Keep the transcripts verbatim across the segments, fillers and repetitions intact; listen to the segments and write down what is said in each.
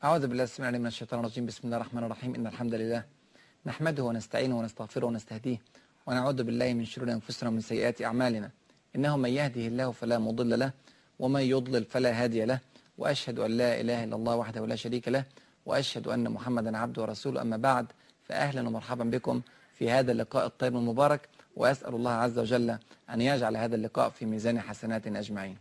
أعوذ بالله السميع العليم من الشيطان الرجيم. بسم الله الرحمن الرحيم. إن الحمد لله نحمده ونستعينه ونستغفره ونستهديه ونعوذ بالله من شرور أنفسنا ومن سيئات أعمالنا. إنه من يهده الله فلا مضل له ومن يضلل فلا هادي له، وأشهد أن لا إله إلا الله وحده لا شريك له، وأشهد أن محمدا عبده ورسوله. أما بعد، فأهلا ومرحبا بكم في هذا اللقاء الطيب المبارك، وأسأل الله عز وجل أن يجعل هذا اللقاء في ميزان حسناتنا أجمعين.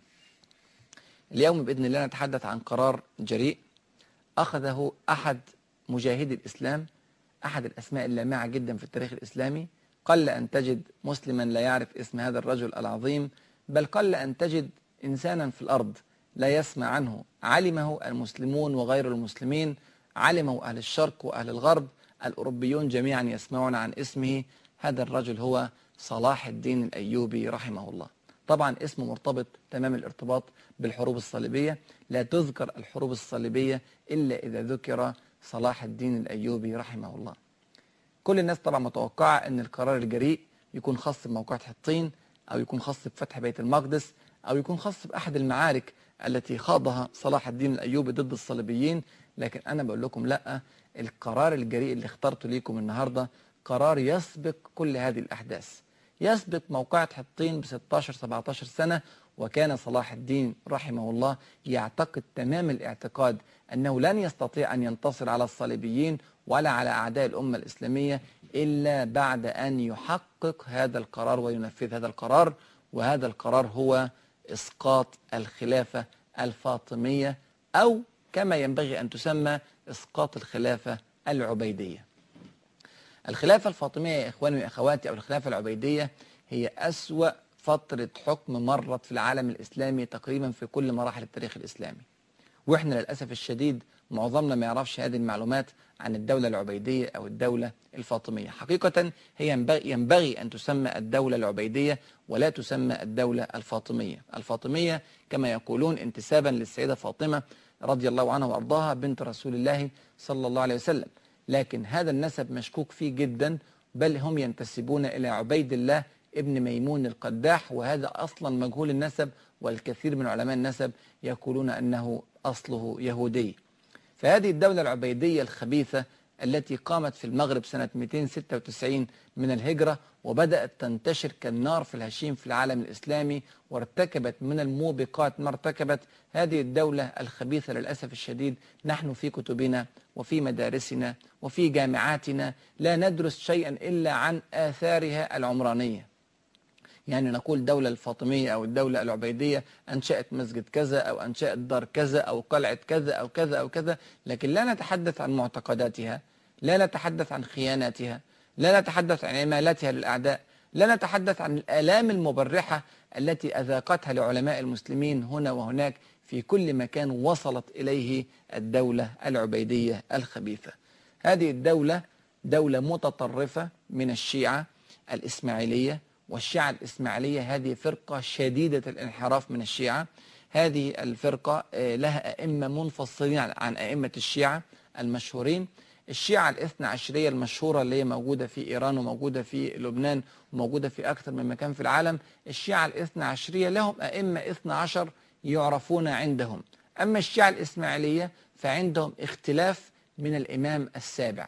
اليوم بإذن الله نتحدث عن قرار جريء أخذه أحد مجاهدي الإسلام، أحد الأسماء اللامعة جدا في التاريخ الإسلامي. قل أن تجد مسلما لا يعرف اسم هذا الرجل العظيم، بل قل أن تجد إنسانا في الأرض لا يسمع عنه. علمه المسلمون وغير المسلمين، علمه أهل الشرق وأهل الغرب، الأوروبيون جميعا يسمعون عن اسمه. هذا الرجل هو صلاح الدين الأيوبي رحمه الله. طبعا اسمه مرتبط تمام الارتباط بالحروب الصليبية، لا تذكر الحروب الصليبية إلا إذا ذكر صلاح الدين الأيوبي رحمه الله. كل الناس طبعا متوقعة أن القرار الجريء يكون خاص بموقعة حطين، أو يكون خاص بفتح بيت المقدس، أو يكون خاص بأحد المعارك التي خاضها صلاح الدين الأيوبي ضد الصليبيين. لكن أنا بقول لكم لا، القرار الجريء اللي اخترته ليكم النهاردة قرار يسبق كل هذه الأحداث، يسبق موقعة حطين ب ستاشر سبعتاشر سنة. وكان صلاح الدين رحمه الله يعتقد تمام الاعتقاد أنه لن يستطيع أن ينتصر على الصليبيين ولا على أعداء الأمة الإسلامية إلا بعد أن يحقق هذا القرار وينفذ هذا القرار. وهذا القرار هو إسقاط الخلافة الفاطمية، أو كما ينبغي أن تسمى إسقاط الخلافة العبيدية. الخلافة الفاطمية يا إخواني وأخواتي، أو الخلافة العبيدية، هي أسوأ فترة حكم مرت في العالم الإسلامي تقريبا في كل مراحل التاريخ الإسلامي. وإحنا للأسف الشديد معظمنا ما يعرفش هذه المعلومات عن الدولة العبيدية أو الدولة الفاطمية. حقيقة هي ينبغي أن تسمى الدولة العبيدية ولا تسمى الدولة الفاطمية. الفاطمية كما يقولون انتسابا للسيدة فاطمة رضي الله عنها وأرضاها بنت رسول الله صلى الله عليه وسلم، لكن هذا النسب مشكوك فيه جدا، بل هم ينتسبون إلى عبيد الله ابن ميمون القداح، وهذا أصلا مجهول النسب، والكثير من علماء النسب يقولون أنه أصله يهودي. فهذه الدولة العبيدية الخبيثة التي قامت في المغرب سنة مئتين وستة وتسعين من الهجرة، وبدأت تنتشر كالنار في الهشيم في العالم الإسلامي، وارتكبت من الموبقات ما ارتكبت. هذه الدولة الخبيثة للأسف الشديد نحن في كتبنا وفي مدارسنا وفي جامعاتنا لا ندرس شيئا إلا عن آثارها العمرانية. يعني نقول الدولة الفاطمية أو الدولة العبيدية أنشأت مسجد كذا، أو أنشأت دار كذا، أو قلعة كذا أو كذا أو كذا، لكن لا نتحدث عن معتقداتها، لا نتحدث عن خياناتها، لا نتحدث عن إمالتها للأعداء، لا نتحدث عن الآلام المبرحة التي أذاقتها لعلماء المسلمين هنا وهناك في كل مكان وصلت إليه الدولة العبيدية الخبيثة. هذه الدولة دولة متطرفة من الشيعة الإسماعيلية، والشيعة الإسماعيلية هذه فرقة شديدة الانحراف من الشيعة. هذه الفرقة لها أئمة منفصلين عن أئمة الشيعة المشهورين. الشيعة الاثنى عشرية المشهورة اللي هي موجودة في إيران وموجودة في لبنان وموجودة في أكثر من مكان في العالم، الشيعة الاثنى عشرية لهم أئمة اثنى عشر يعرفون عندهم. أما الشيعة الإسماعيلية فعندهم اختلاف من الإمام السابع.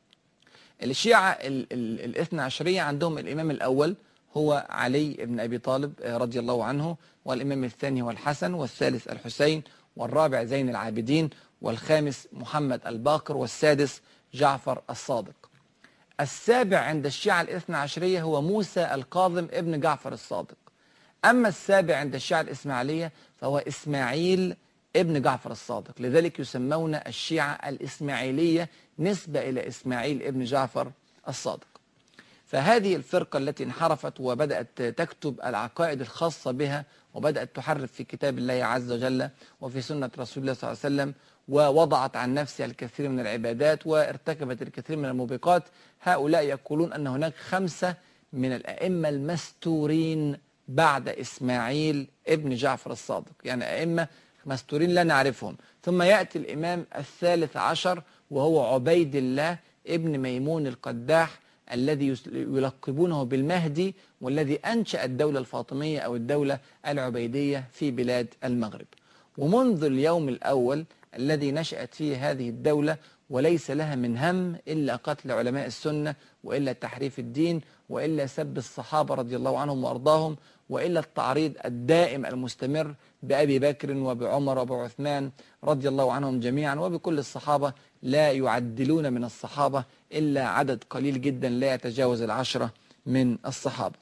الشيعة الاثنى عشرية عندهم الإمام الأول هو علي بن أبي طالب رضي الله عنه، والإمام الثاني هو الحسن، والثالث الحسين، والرابع زين العابدين، والخامس محمد الباقر، والسادس جعفر الصادق. السابع عند الشيعة الاثنى عشرية هو موسى الكاظم ابن جعفر الصادق. أما السابع عند الشيعة الإسماعيلية فهو إسماعيل ابن جعفر الصادق، لذلك يسمون الشيعة الإسماعيلية نسبة إلى إسماعيل ابن جعفر الصادق. فهذه الفرقة التي انحرفت وبدأت تكتب العقائد الخاصة بها، وبدأت تحرف في كتاب الله عز وجل وفي سنة رسول الله صلى الله عليه وسلم، ووضعت عن نفسها الكثير من العبادات وارتكبت الكثير من الموبقات. هؤلاء يقولون أن هناك خمسة من الأئمة المستورين بعد إسماعيل ابن جعفر الصادق، يعني أئمة مستورين لا نعرفهم. ثم يأتي الإمام الثالث عشر وهو عبيد الله ابن ميمون القداح الذي يلقبونه بالمهدي، والذي أنشأ الدولة الفاطمية أو الدولة العبيدية في بلاد المغرب. ومنذ اليوم الأول الذي نشأت فيه هذه الدولة، وليس لها من هم إلا قتل علماء السنة، وإلا تحريف الدين، وإلا سب الصحابة رضي الله عنهم وأرضاهم، وإلا التعريض الدائم المستمر بأبي بكر وبعمر وبعثمان رضي الله عنهم جميعا، وبكل الصحابة. لا يعدلون من الصحابة إلا عدد قليل جدا لا يتجاوز العشرة من الصحابة.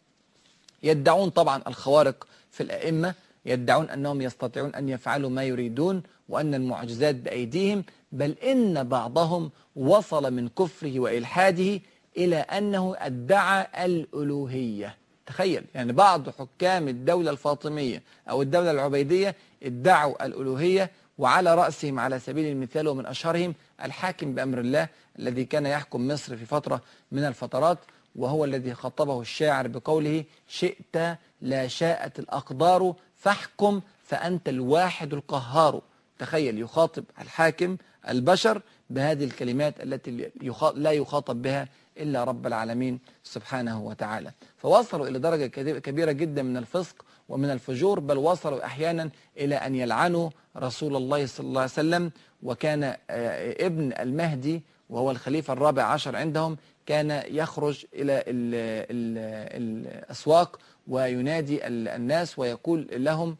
يدعون طبعا الخوارق في الأئمة، يدعون أنهم يستطيعون أن يفعلوا ما يريدون، وأن المعجزات بأيديهم، بل إن بعضهم وصل من كفره وإلحاده إلى أنه ادعى الألوهية. تخيل، يعني بعض حكام الدولة الفاطمية أو الدولة العبيدية ادعوا الألوهية، وعلى رأسهم على سبيل المثال ومن أشهرهم الحاكم بأمر الله الذي كان يحكم مصر في فترة من الفترات، وهو الذي خطبه الشاعر بقوله: شئت لا شاءت الأقدار فاحكم فأنت الواحد القهار. تخيل، يخاطب الحاكم البشر بهذه الكلمات التي لا يخاطب بها إلا رب العالمين سبحانه وتعالى. فوصلوا إلى درجة كبيرة جدا من الفسق ومن الفجور، بل وصلوا أحيانا إلى أن يلعنوا رسول الله صلى الله عليه وسلم. وكان ابن المهدي وهو الخليفة الرابع عشر عندهم كان يخرج إلى ال ال الأسواق وينادي الناس ويقول لهم: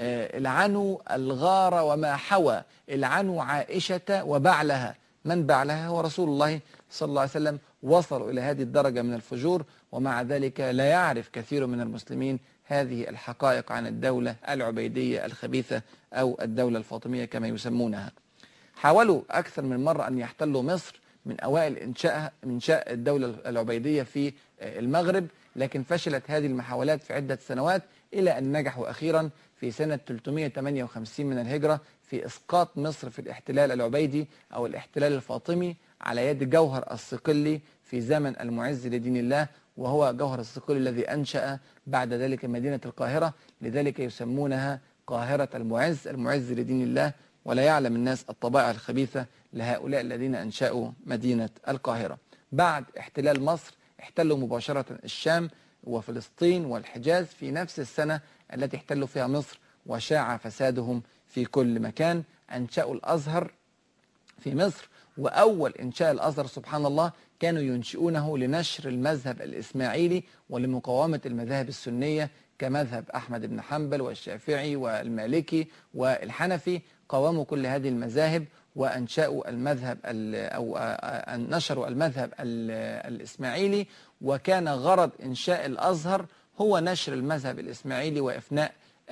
العنوا الغار وما حوى، العنوا عائشة وبعلها. من بعلها؟ هو رسول الله صلى الله عليه وسلم. وصلوا إلى هذه الدرجة من الفجور، ومع ذلك لا يعرف كثير من المسلمين هذه الحقائق عن الدولة العبيدية الخبيثة أو الدولة الفاطمية كما يسمونها. حاولوا أكثر من مرة أن يحتلوا مصر من أوائل إنشاء إنشاء الدولة العبيدية في المغرب، لكن فشلت هذه المحاولات في عدة سنوات، إلى أن نجحوا أخيرا في سنة ثلاثمائة وثمانية وخمسين من الهجرة في إسقاط مصر في الاحتلال العبيدي أو الاحتلال الفاطمي على يد جوهر الصقلي في زمن المعز لدين الله، وهو جوهر الصقلي الذي أنشأ بعد ذلك مدينة القاهرة، لذلك يسمونها قاهرة المعز، المعز لدين الله. ولا يعلم الناس الطبائع الخبيثة لهؤلاء الذين أنشأوا مدينة القاهرة. بعد احتلال مصر احتلوا مباشرة الشام وفلسطين والحجاز في نفس السنة التي احتلوا فيها مصر، وشاع فسادهم في كل مكان. أنشأوا الأزهر في مصر، وأول إنشاء الأزهر سبحان الله كانوا ينشئونه لنشر المذهب الإسماعيلي ولمقاومة المذاهب السنية كمذهب أحمد بن حنبل والشافعي والمالكي والحنفي. قاوموا كل هذه المذاهب وأنشأوا المذهب أو نشروا المذهب الإسماعيلي، وكان غرض إنشاء الأزهر هو نشر المذهب الإسماعيلي وإفناء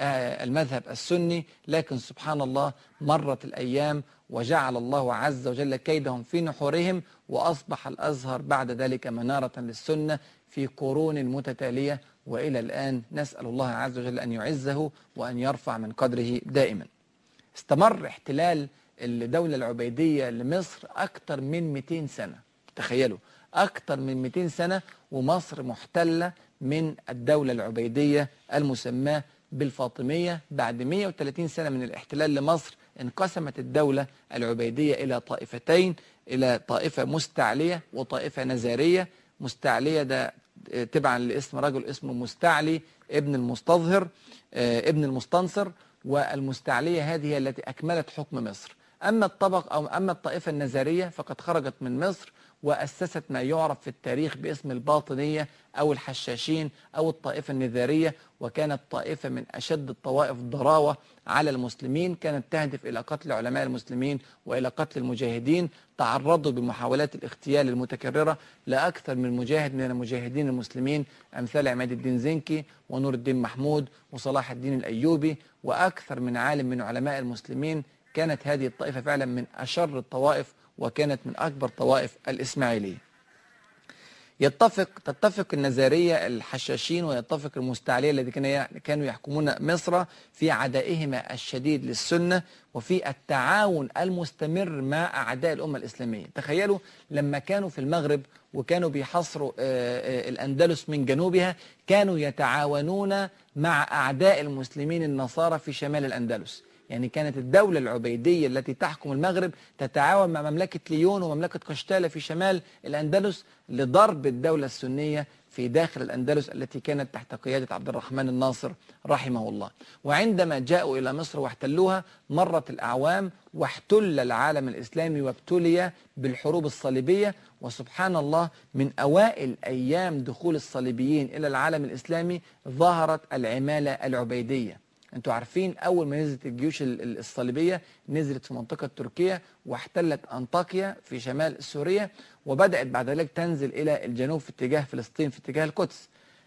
المذهب السني. لكن سبحان الله مرت الأيام وجعل الله عز وجل كيدهم في نحورهم، وأصبح الأزهر بعد ذلك منارة للسنة في قرون متتالية، وإلى الآن نسأل الله عز وجل أن يعزه وأن يرفع من قدره دائما. استمر احتلال الدولة العبيدية لمصر أكثر من مئتين سنة. تخيلوا، أكثر من مئتين سنة ومصر محتلة من الدولة العبيدية المسماة بالفاطمية. بعد مئة وثلاثين سنة من الاحتلال لمصر انقسمت الدولة العبيدية إلى طائفتين، إلى طائفة مستعلية وطائفة نزارية. مستعلية ده تبعا لاسم رجل اسمه مستعلي ابن المستظهر ابن المستنصر، والمستعلية هذه هي التي أكملت حكم مصر. أما الطبق أو أما الطائفة النزارية فقد خرجت من مصر وأسست ما يعرف في التاريخ باسم الباطنية أو الحشاشين أو الطائفة النزارية، وكانت طائفة من أشد الطوائف ضراوة على المسلمين، كانت تهدف إلى قتل علماء المسلمين وإلى قتل المجاهدين. تعرضوا بمحاولات الاغتيال المتكررة لأكثر من مجاهد من المجاهدين المسلمين، أمثال عماد الدين زنكي ونور الدين محمود وصلاح الدين الأيوبي وأكثر من عالم من علماء المسلمين. كانت هذه الطائفة فعلا من أشر الطوائف، وكانت من أكبر طوائف الإسماعيلية. يتفق تتفق النزارية الحشاشين ويتفق المستعلية الذين كانوا يحكمون مصر في عدائهما الشديد للسنة وفي التعاون المستمر مع أعداء الأمة الإسلامية. تخيلوا لما كانوا في المغرب وكانوا بيحصروا الأندلس من جنوبها، كانوا يتعاونون مع أعداء المسلمين النصارى في شمال الأندلس. يعني كانت الدولة العبيدية التي تحكم المغرب تتعاون مع مملكة ليون ومملكة قشتالة في شمال الأندلس لضرب الدولة السنية في داخل الأندلس التي كانت تحت قيادة عبد الرحمن الناصر رحمه الله. وعندما جاءوا إلى مصر واحتلوها مرت الأعوام واحتل العالم الإسلامي وابتلي بالحروب الصليبية. وسبحان الله من أوائل أيام دخول الصليبيين إلى العالم الإسلامي ظهرت العمالة العبيدية. أنتوا عارفين أول ما نزلت الجيوش الصليبية نزلت في منطقة تركيا واحتلت أنطاكيا في شمال سوريا، وبدأت بعد ذلك تنزل إلى الجنوب في اتجاه فلسطين في اتجاه القدس.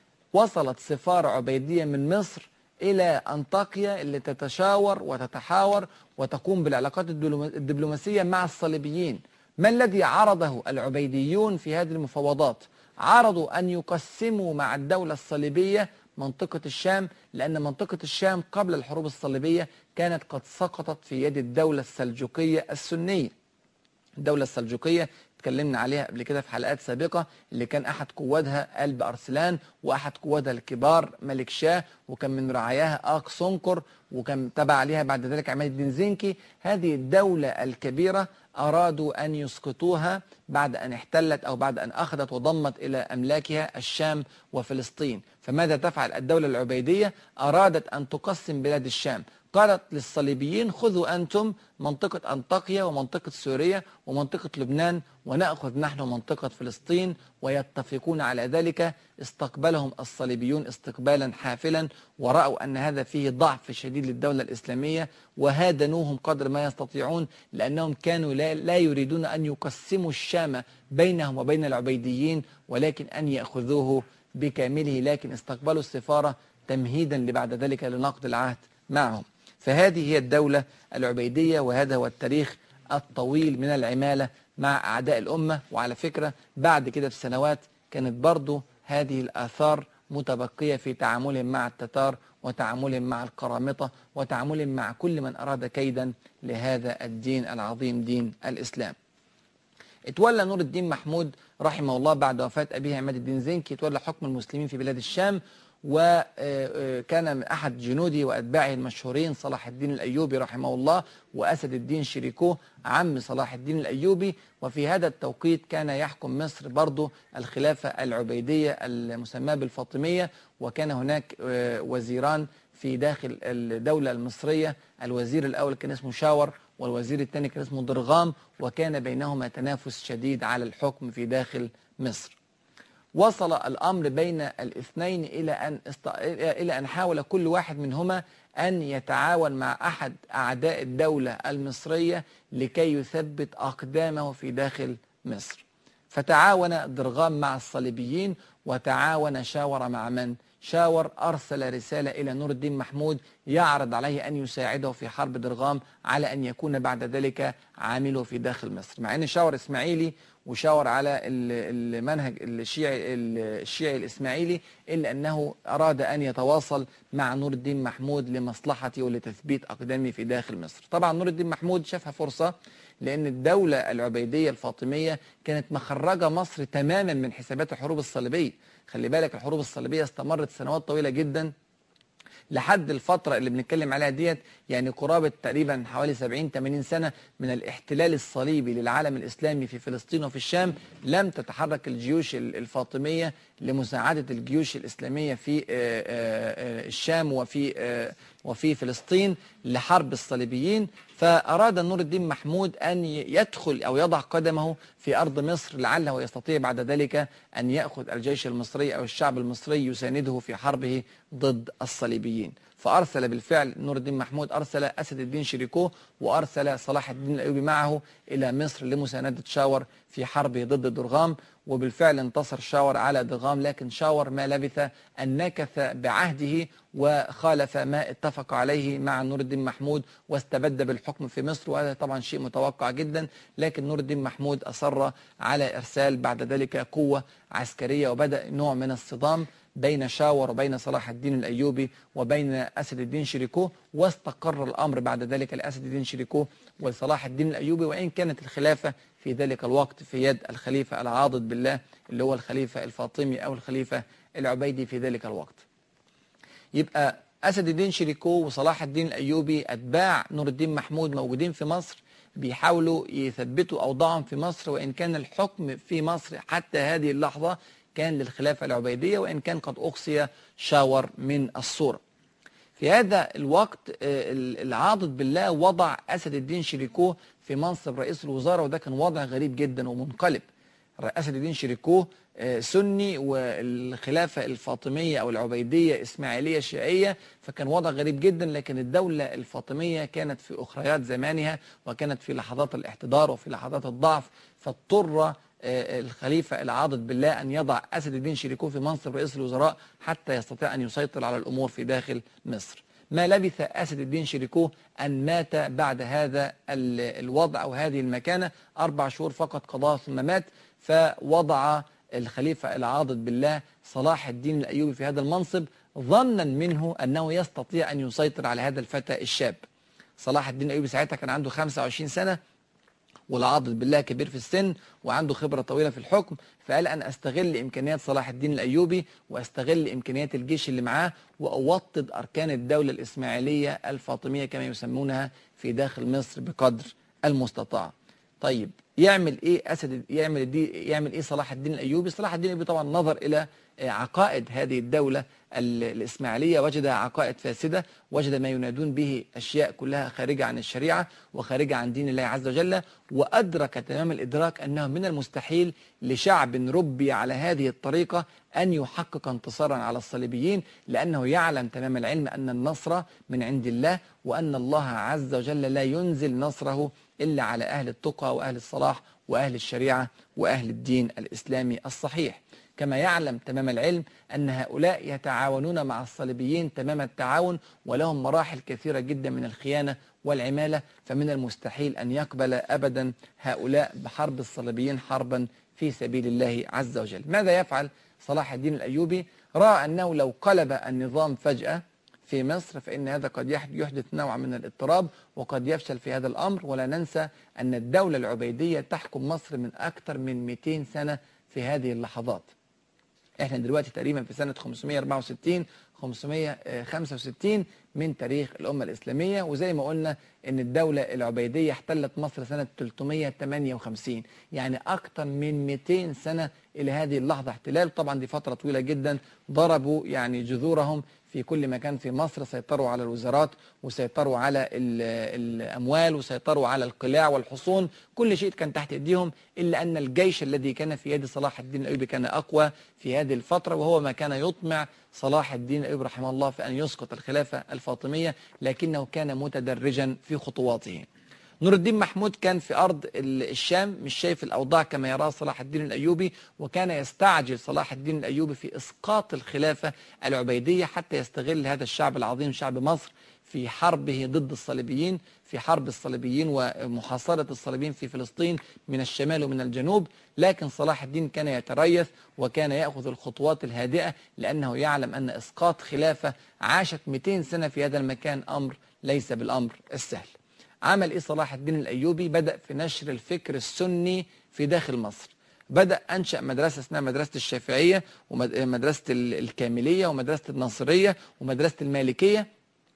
وصلت سفارة عبيدية من مصر إلى أنطاكيا اللي تتشاور وتتحاور وتقوم بالعلاقات الدبلوماسية مع الصليبيين. ما الذي عرضه العبيديون في هذه المفاوضات؟ عرضوا أن يقسموا مع الدولة الصليبية منطقة الشام، لأن منطقة الشام قبل الحروب الصليبية كانت قد سقطت في يد الدولة السلجوقية السنية. الدولة السلجوقية اتكلمنا عليها قبل كده في حلقات سابقة، اللي كان أحد قوادها قلب أرسلان، وأحد قوادها الكبار ملك شاه، وكان من رعاياها آق سنقر، وكان تبع عليها بعد ذلك عماد الدين زنكي. هذه الدولة الكبيرة أرادوا أن يسقطوها بعد أن احتلت أو بعد أن أخذت وضمت إلى أملاكها الشام وفلسطين. فماذا تفعل الدولة العبيدية؟ أرادت أن تقسم بلاد الشام. قالت للصليبيين خذوا أنتم منطقة أنطاكيا ومنطقة سوريا ومنطقة لبنان ونأخذ نحن منطقة فلسطين، ويتفقون على ذلك. استقبلهم الصليبيون استقبالا حافلا، ورأوا أن هذا فيه ضعف شديد للدولة الإسلامية، وهادنوهم قدر ما يستطيعون، لأنهم كانوا لا يريدون أن يقسموا الشام بينهم وبين العبيديين، ولكن أن يأخذوه بكامله. لكن استقبلوا السفارة تمهيدا لبعد ذلك لنقض العهد معهم. فهذه هي الدولة العبيدية، وهذا هو التاريخ الطويل من العمالة مع أعداء الأمة. وعلى فكرة بعد كده بسنوات كانت برضو هذه الآثار متبقية في تعاملهم مع التتار وتعاملهم مع القرامطة وتعاملهم مع كل من أراد كيدا لهذا الدين العظيم دين الإسلام. اتولى نور الدين محمود رحمه الله بعد وفاة أبيه عماد الدين زنكي اتولى حكم المسلمين في بلاد الشام، وكان من أحد جنوده وأتباعه المشهورين صلاح الدين الأيوبي رحمه الله وأسد الدين شريكوه عم صلاح الدين الأيوبي. وفي هذا التوقيت كان يحكم مصر برضو الخلافة العبيدية المسماة بالفاطمية، وكان هناك وزيران في داخل الدولة المصرية. الوزير الأول كان اسمه شاور، والوزير الثاني كان اسمه ضرغام، وكان بينهما تنافس شديد على الحكم في داخل مصر. وصل الأمر بين الاثنين إلى أن است... إلى أن حاول كل واحد منهما أن يتعاون مع أحد أعداء الدولة المصرية لكي يثبت أقدامه في داخل مصر. فتعاون ضرغام مع الصليبيين، وتعاون شاور مع من؟ شاور أرسل رسالة إلى نور الدين محمود يعرض عليه أن يساعده في حرب ضرغام على أن يكون بعد ذلك عامله في داخل مصر، مع أن شاور إسماعيلي وشاور على المنهج الشيعي الشيعي الإسماعيلي، إلا أنه أراد أن يتواصل مع نور الدين محمود لمصلحته ولتثبيت أقدامه في داخل مصر. طبعا نور الدين محمود شافها فرصة، لأن الدولة العبيدية الفاطمية كانت مخرجة مصر تماما من حسابات الحروب الصليبية. خلي بالك الحروب الصليبية استمرت سنوات طويلة جدا لحد الفترة اللي بنتكلم عليها ديت، يعني قرابة تقريبا حوالي سبعين ثمانين سنة من الاحتلال الصليبي للعالم الإسلامي في فلسطين وفي الشام. لم تتحرك الجيوش الفاطمية لمساعدة الجيوش الإسلامية في الشام وفي وفي فلسطين لحرب الصليبيين. فأراد نور الدين محمود أن يدخل أو يضع قدمه في أرض مصر، لعله يستطيع بعد ذلك أن يأخذ الجيش المصري أو الشعب المصري يسانده في حربه ضد الصليبيين. فأرسل بالفعل نور الدين محمود أرسل أسد الدين شريكوه وأرسل صلاح الدين الأيوبي معه إلى مصر لمساندة شاور في حربه ضد ضرغام. وبالفعل انتصر شاور على ضرغام، لكن شاور ما لبث أن نكث بعهده وخالف ما اتفق عليه مع نور الدين محمود واستبد بالحكم في مصر، وهذا طبعا شيء متوقع جدا. لكن نور الدين محمود أصر على إرسال بعد ذلك قوة عسكرية، وبدأ نوع من الصدام بين شاور وبين صلاح الدين الأيوبي وبين أسد الدين شريكوه، واستقر الأمر بعد ذلك لأسد الدين شريكوه وصلاح الدين الأيوبي، وإن كانت الخلافة في ذلك الوقت في يد الخليفة العاضد بالله اللي هو الخليفة الفاطمي أو الخليفة العبيدي في ذلك الوقت. يبقى أسد الدين شريكو وصلاح الدين الأيوبي أتباع نور الدين محمود موجودين في مصر، بيحاولوا يثبتوا أوضاعهم في مصر، وإن كان الحكم في مصر حتى هذه اللحظة كان للخلافة العبيدية، وإن كان قد أقصي شاور من الصورة. في هذا الوقت العاضد بالله وضع أسد الدين شريكو في منصب رئيس الوزراء، وده كان وضع غريب جدا ومنقلب. أسد الدين شريكو سني، والخلافة الفاطمية أو العبيدية إسماعيلية شيعية، فكان وضع غريب جدا. لكن الدولة الفاطمية كانت في أخريات زمانها، وكانت في لحظات الاحتضار وفي لحظات الضعف، فاضطر الخليفة العاضد بالله أن يضع أسد الدين شريكو في منصب رئيس الوزراء حتى يستطيع أن يسيطر على الأمور في داخل مصر. ما لبث أسد الدين شريكو أن مات بعد هذا الوضع أو هذه المكانة، أربع شهور فقط قضاها ثم مات. فوضع الخليفة العاضد بالله صلاح الدين الأيوبي في هذا المنصب، ظنا منه أنه يستطيع أن يسيطر على هذا الفتى الشاب. صلاح الدين الأيوبي ساعتها كان عنده خمسة وعشرين سنة، والعاضد بالله كبير في السن وعنده خبرة طويلة في الحكم، فقال أن أستغل إمكانيات صلاح الدين الأيوبي وأستغل إمكانيات الجيش اللي معاه، وأوطد أركان الدولة الإسماعيلية الفاطمية كما يسمونها في داخل مصر بقدر المستطاع. طيب يعمل ايه اسد يعمل دي يعمل ايه صلاح الدين الايوبي؟ صلاح الدين الايوبي طبعا نظر الى عقائد هذه الدوله الاسماعيليه، وجد عقائد فاسده، وجد ما ينادون به اشياء كلها خارجه عن الشريعه وخارجه عن دين الله عز وجل، وادرك تمام الادراك انه من المستحيل لشعب ربي على هذه الطريقه ان يحقق انتصارا على الصليبيين، لانه يعلم تمام العلم ان النصر من عند الله، وان الله عز وجل لا ينزل نصره إلا على أهل التقى وأهل الصلاح وأهل الشريعة وأهل الدين الإسلامي الصحيح. كما يعلم تمام العلم أن هؤلاء يتعاونون مع الصليبيين تمام التعاون، ولهم مراحل كثيرة جدا من الخيانة والعمالة، فمن المستحيل أن يقبل أبدا هؤلاء بحرب الصليبيين حربا في سبيل الله عز وجل. ماذا يفعل صلاح الدين الأيوبي؟ رأى أنه لو قلب النظام فجأة في مصر فإن هذا قد يحدث نوع من الاضطراب وقد يفشل في هذا الأمر. ولا ننسى أن الدولة العبيدية تحكم مصر من أكثر من مئتين سنة في هذه اللحظات. احنا دلوقتي تقريبا في سنة خمسمائة وأربعة وستين خمسمائة وخمسة وستين من تاريخ الأمة الإسلامية، وزي ما قلنا أن الدولة العبيدية احتلت مصر سنة ثلاثمائة وثمانية وخمسين، يعني أكثر من مئتين سنة إلى هذه اللحظة احتلال. طبعا دي فترة طويلة جدا، ضربوا يعني جذورهم في كل مكان في مصر، سيطروا على الوزارات وسيطروا على الأموال وسيطروا على القلاع والحصون، كل شيء كان تحت ايديهم، إلا أن الجيش الذي كان في يد صلاح الدين الأيوبي كان أقوى في هذه الفترة، وهو ما كان يطمع صلاح الدين الأيوبي رحمه الله في أن يسقط الخلافة الفاطمية، لكنه كان متدرجا في خطواته. نور الدين محمود كان في أرض الشام، مش شايف الأوضاع كما يراه صلاح الدين الأيوبي، وكان يستعجل صلاح الدين الأيوبي في إسقاط الخلافة العبيدية حتى يستغل هذا الشعب العظيم شعب مصر في حربه ضد الصليبيين، في حرب الصليبيين ومحاصرة الصليبيين في فلسطين من الشمال ومن الجنوب. لكن صلاح الدين كان يتريث وكان يأخذ الخطوات الهادئة، لأنه يعلم أن إسقاط خلافة عاشت مئتين سنة في هذا المكان أمر ليس بالأمر السهل. عمل إيه صلاح الدين الأيوبي؟ بدأ في نشر الفكر السني في داخل مصر. بدأ أنشأ مدرسة اسمها مدرسة الشافعية ومدرسة الكاملية ومدرسة الناصرية ومدرسة المالكية.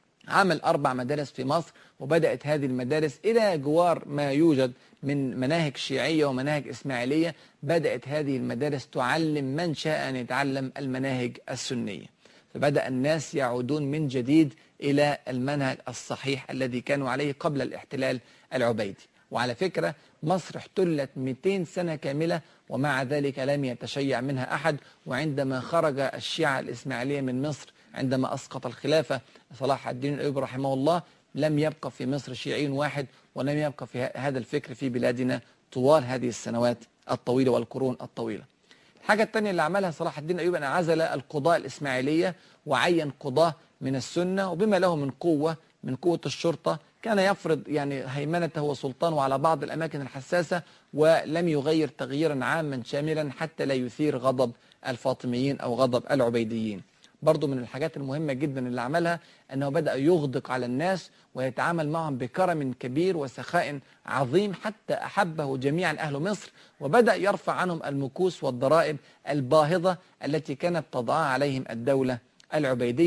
عمل أربع مدارس في مصر، وبدأت هذه المدارس إلى جوار ما يوجد من مناهج شيعية ومناهج إسماعيلية. بدأت هذه المدارس تعلم من شاء أن يتعلم المناهج السنية، فبدأ الناس يعودون من جديد إلى المنهج الصحيح الذي كانوا عليه قبل الاحتلال العبيدي. وعلى فكرة مصر احتلت مئتين سنة كاملة ومع ذلك لم يتشيع منها أحد. وعندما خرج الشيعة الإسماعيلية من مصر عندما أسقط الخلافة صلاح الدين الأيوبي رحمه الله، لم يبقى في مصر شيعي واحد، ولم يبقى في هذا الفكر في بلادنا طوال هذه السنوات الطويلة والقرون الطويلة. الحاجة الثانية اللي عملها صلاح الدين الأيوبي أن عزل القضاء الإسماعيلية وعين قضاة من السنة، وبما له من قوة من قوة الشرطة كان يفرض يعني هيمنته وسلطانه على بعض الأماكن الحساسة، ولم يغير تغييرا عاما شاملا حتى لا يثير غضب الفاطميين أو غضب العبيديين. برضو من الحاجات المهمة جدا اللي عملها أنه بدأ يغدق على الناس ويتعامل معهم بكرم كبير وسخاء عظيم حتى أحبه جميعا أهل مصر، وبدأ يرفع عنهم المكوس والضرائب الباهظة التي كانت تضعها عليهم الدولة العبيدية.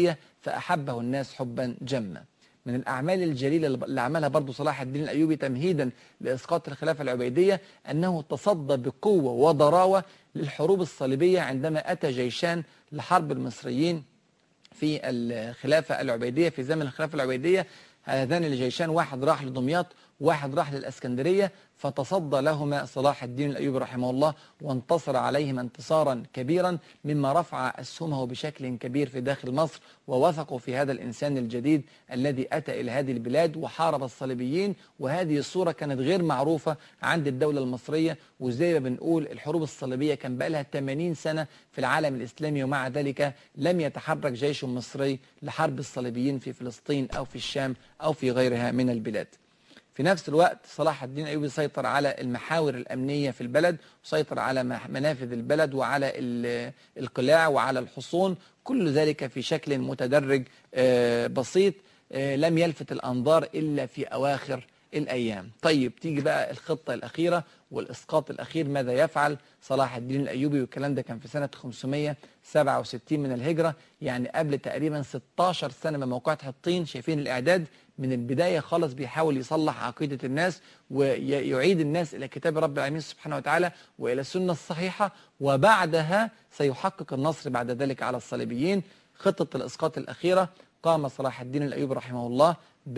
فأحبه الناس حبا جما. من الأعمال الجليلة اللي عملها برضو صلاح الدين الأيوبي تمهيدا لإسقاط الخلافة العبيدية أنه تصدى بقوة وضراوة للحروب الصليبية عندما أتى جيشان لحرب المصريين في الخلافة العبيدية، في زمن الخلافة العبيدية. هذان الجيشان واحد راح لدمياط واحد راح للأسكندرية، فتصدى لهما صلاح الدين الأيوبي رحمه الله وانتصر عليهم انتصارا كبيرا، مما رفع أسهمه بشكل كبير في داخل مصر، ووثقوا في هذا الإنسان الجديد الذي أتى إلى هذه البلاد وحارب الصليبيين. وهذه الصورة كانت غير معروفة عند الدولة المصرية، وزي ما بنقول الحروب الصليبية كان بقى لها ثمانين سنة في العالم الإسلامي، ومع ذلك لم يتحرك جيش مصري لحرب الصليبيين في فلسطين أو في الشام أو في غيرها من البلاد. في نفس الوقت صلاح الدين الأيوبي سيطر على المحاور الأمنية في البلد، وسيطر على منافذ البلد وعلى القلاع وعلى الحصون، كل ذلك في شكل متدرج بسيط لم يلفت الأنظار إلا في أواخر الأيام. طيب تيجي بقى الخطة الأخيرة والإسقاط الأخير، ماذا يفعل صلاح الدين الأيوبي؟ والكلام ده كان في سنة خمسمائة وسبعة وستين من الهجرة، يعني قبل تقريبا ستاشر سنة من موقعة حطين. شايفين الإعداد من البداية خالص، بيحاول يصلح عقيدة الناس ويعيد الناس إلى كتاب رب العالمين سبحانه وتعالى وإلى السنة الصحيحة، وبعدها سيحقق النصر بعد ذلك على الصليبيين. خطة الإسقاط الأخيرة قام صلاح الدين الأيوبي رحمه الله ب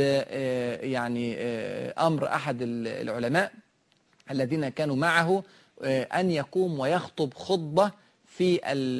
يعني أمر أحد العلماء الذين كانوا معه أن يقوم ويخطب خطبة في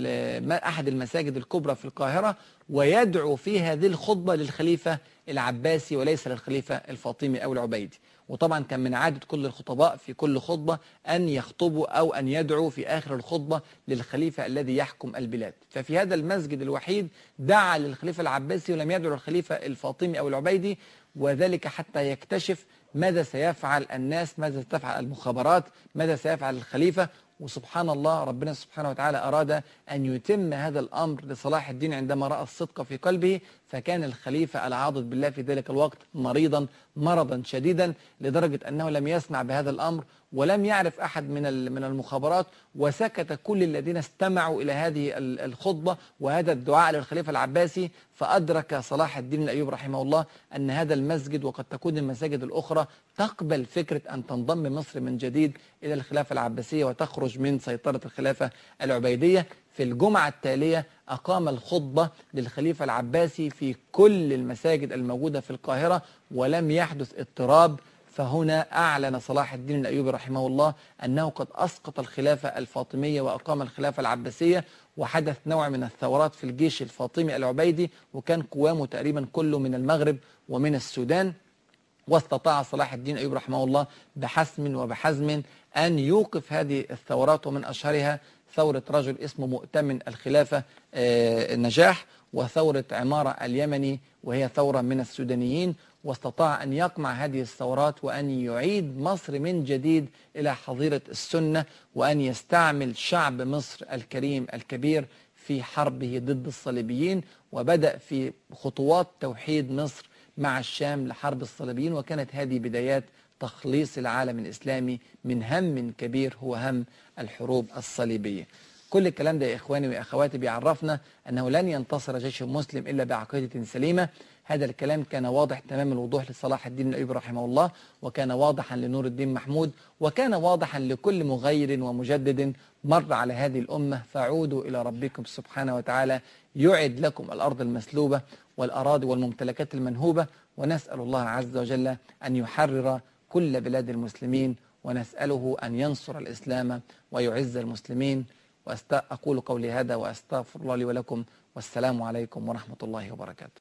أحد المساجد الكبرى في القاهرة، ويدعو في هذه الخطبة للخليفة العباسي وليس للخليفة الفاطمي أو العبيدي. وطبعا كان من عادة كل الخطباء في كل خطبة أن يخطبوا أو أن يدعوا في آخر الخطبة للخليفة الذي يحكم البلاد. ففي هذا المسجد الوحيد دعا للخليفة العباسي ولم يدعو للخليفة الفاطمي أو العبيدي، وذلك حتى يكتشف ماذا سيفعل الناس، ماذا ستفعل المخابرات، ماذا سيفعل الخليفة. وسبحان الله ربنا سبحانه وتعالى أراد أن يتم هذا الأمر لصلاح الدين عندما رأى الصدق في قلبه. فكان الخليفة العاضد بالله في ذلك الوقت مريضا مرضا شديدا لدرجة أنه لم يسمع بهذا الأمر ولم يعرف أحد من من المخابرات، وسكت كل الذين استمعوا إلى هذه الخطبة وهذا الدعاء للخليفة العباسي. فأدرك صلاح الدين الأيوبي رحمه الله أن هذا المسجد وقد تكون المساجد الأخرى تقبل فكرة أن تنضم مصر من جديد إلى الخلافة العباسية وتخرج من سيطرة الخلافة العبيدية. في الجمعة التالية أقام الخطبة للخليفة العباسي في كل المساجد الموجودة في القاهرة ولم يحدث اضطراب. فهنا أعلن صلاح الدين الأيوبي رحمه الله أنه قد أسقط الخلافة الفاطمية وأقام الخلافة العباسية، وحدث نوع من الثورات في الجيش الفاطمي العبيدي، وكان قوامه تقريبا كله من المغرب ومن السودان. واستطاع صلاح الدين الأيوبي رحمه الله بحسم وبحزم أن يوقف هذه الثورات، ومن أشهرها ثورة رجل اسمه مؤتمن الخلافة النجاح، وثورة عمارة اليمني وهي ثورة من السودانيين. واستطاع أن يقمع هذه الثورات وأن يعيد مصر من جديد إلى حظيرة السنة، وأن يستعمل شعب مصر الكريم الكبير في حربه ضد الصليبيين. وبدأ في خطوات توحيد مصر مع الشام لحرب الصليبيين، وكانت هذه بدايات تخليص العالم الإسلامي من هم كبير هو هم الحروب الصليبية. كل الكلام ده يا إخواني وأخواتي بيعرفنا أنه لن ينتصر جيش مسلم إلا بعقيدة سليمة. هذا الكلام كان واضح تمام الوضوح لصلاح الدين الأيوبي رحمه الله، وكان واضحا لنور الدين محمود، وكان واضحا لكل مغير ومجدد مر على هذه الأمة. فعودوا إلى ربكم سبحانه وتعالى يعد لكم الأرض المسلوبة والأراضي والممتلكات المنهوبة. ونسأل الله عز وجل أن يحرر كل بلاد المسلمين، ونسأله أن ينصر الإسلام ويعز المسلمين. وأقول قولي هذا وأستغفر الله لي ولكم، والسلام عليكم ورحمة الله وبركاته.